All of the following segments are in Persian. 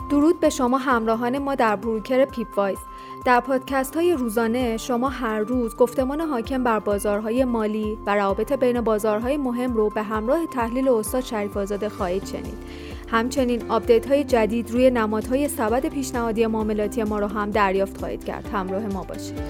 درود به شما همراهان ما در بروکر پیپ وایز. در پادکست های روزانه شما هر روز گفتمان حاکم بر بازارهای مالی و روابط بین بازارهای مهم رو به همراه تحلیل استاد شریف آزاده خواهید شنید. همچنین آپدیت های جدید روی نمادهای سبد پیشنهادی معاملاتی ما رو هم دریافت خواهید کرد. همراه ما باشید.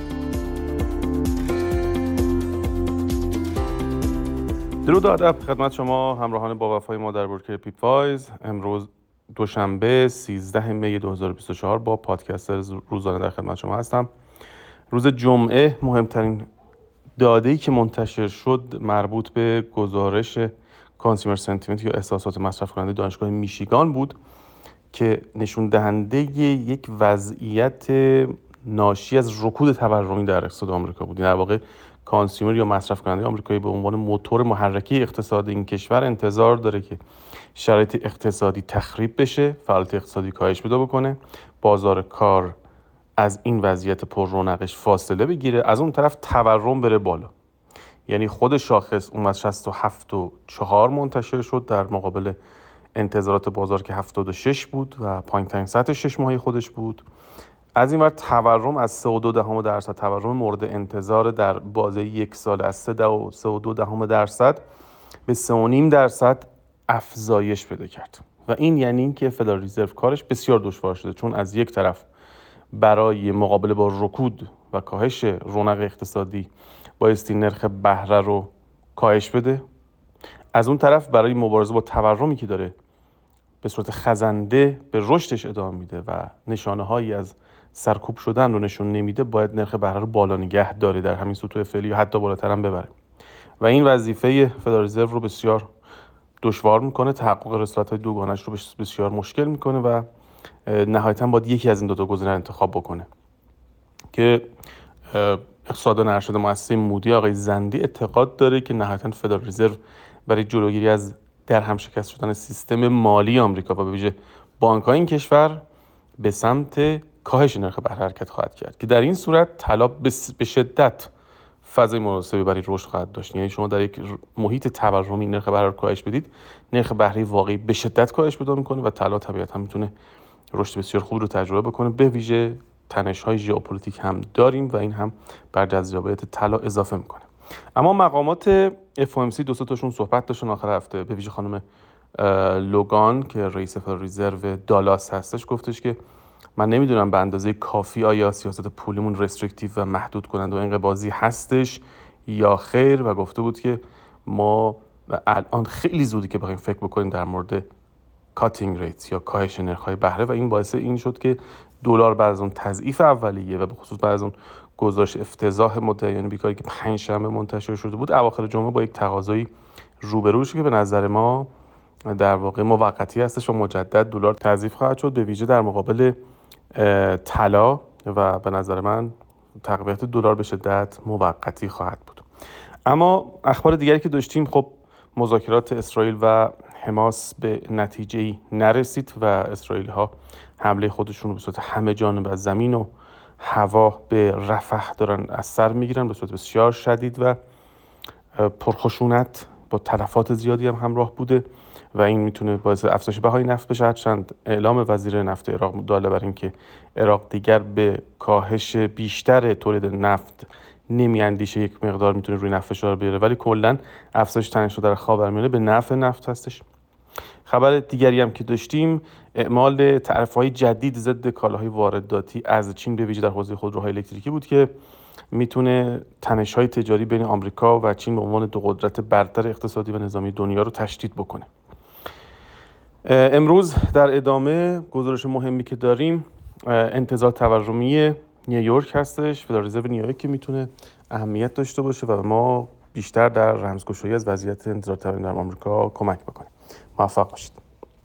درود و ادب خدمت شما همراهان با وفای ما در بروکر پیپ وایز. امروز دوشنبه 13 می 2024 با پادکست روزانه در خدمت شما هستم. روز جمعه مهمترین داده‌ای که منتشر شد مربوط به گزارش کانسیومر سنتیمنت یا احساسات مصرف کننده دانشگاه میشیگان بود که نشون دهنده یک وضعیت ناشی از رکود تورمی در اقتصاد آمریکا بود. در واقع کانسیومر یا مصرف کننده آمریکایی به عنوان موتور محرکی اقتصاد این کشور انتظار داره که شرایط اقتصادی تخریب بشه، فعالیت اقتصادی کاهش پیدا بکنه، بازار کار از این وضعیت پر رونقش فاصله بگیره، از اون طرف تورم بره بالا. یعنی خود شاخص اومد 67.4 منتشر شد در مقابل انتظارات بازار که 76 بود و پایین‌ترین سطح 6 ماهه خودش بود. از این ور تورم از 3.2% تورم مورد انتظار در بازه یک سال از 3.2% به 3.5% افزایش پیدا کرد و این یعنی این که فدرال رزرو کارش بسیار دشوار شده، چون از یک طرف برای مقابله با رکود و کاهش رونق اقتصادی بایستی نرخ بهره رو کاهش بده، از اون طرف برای مبارزه با تورمی که داره به صورت خزنده به رشدش ادامه میده و نشانه هایی از سرکوب شدن رو نشون نمیده، باید نرخ بهره رو بالا نگه داره در همین سطوح فعلی و حتی بالاتر هم ببره و این وظیفه فدرال رزرو رو بسیار دشوار میکنه، تحقق رسالت‌های دوگانش رو بسیار مشکل میکنه و نهایتاً باید یکی از این دو تا گزینه انتخاب بکنه که اقتصاددان ارشد مؤسسه مودی آقای زندی اعتقاد داره که نهایتاً فدرال رزرو برای جلوگیری از در هم شکست شدن سیستم مالی آمریکا و به ویژه بانک‌های این کشور به سمت کاهش نرخ بهره حرکت خواهد کرد که در این صورت طلا به شدت فضای مناسبی برای رشد خواهد داشت. یعنی شما در یک محیط تورمی نرخ بهره رو کاهش بدید، نرخ بهره واقعی به شدت کاهش پیدا میکنه و طلا طبیعتاً میتونه رشد بسیار خوب رو تجربه بکنه. به ویژه تنش‌های ژئوپلیتیک هم داریم و این هم بر جذابیت طلا اضافه میکنه. اما مقامات FOMC دو تاشون صحبت داشتن آخر هفته، به ویژه خانم لوگان که رئیس فدرال رزرو دالاس هستش گفتش که من نمیدونم به اندازه کافی آیا سیاست پولیمون رستریکتیو و محدود کننده و انقباضی هستش یا خیر و گفته بود که ما الان خیلی زودی که بخوایم فکر بکنیم در مورد کاتینگ ریت یا کاهش نرخ‌های بهره و این باعث این شد که دلار بعد از اون تضعیف اولیه و به خصوص بعد از اون گزارش افتضاح مدعیان بیکاری که پنجشنبه منتشر شده بود اواخر جمعه با یک تقاضایی روبرو شد که به نظر ما در واقع موقتی هستش و مجدد دلار تضعیف خواهد شد، به ویژه در مقابل طلا و به نظر من تقویت دلار به شدت موقتی خواهد بود. اما اخبار دیگری که داشتیم، خب مذاکرات اسرائیل و حماس به نتیجه‌ای نرسید و اسرائیلی ها حمله خودشون رو به صورت همه جانبه از زمین و هوا به رفح دارن از سر میگیرن به صورت بسیار شدید و پرخشونت با تلفات زیادی هم همراه بوده و این میتونه باعث افزایش بهای نفت بشه. هرچند اعلام وزیر نفت عراق داله بر این که عراق دیگر به کاهش بیشتر تولید نفت نمیاندیشه، یک مقدار میتونه روی نفت فشار بیاره، ولی کلا افزایش تنش در خاورمیانه به نفع نفت هستش. خبر دیگری هم که داشتیم اعمال تعرفه‌های جدید ضد کالاهای وارداتی از چین به ویژه در حوزه خودروهای الکتریکی بود که میتونه تنش‌های تجاری بین آمریکا و چین به عنوان دو قدرت برتر اقتصادی و نظامی دنیا رو تشدید بکنه. امروز در ادامه گزارش مهمی که داریم انتظار تورمی نیویورک هستش، فدرال رزرو نیویورک که میتونه اهمیت داشته باشه و ما بیشتر در رمزگشایی از وضعیت انتظار تورمی در آمریکا کمک بکنه. موفق باشید.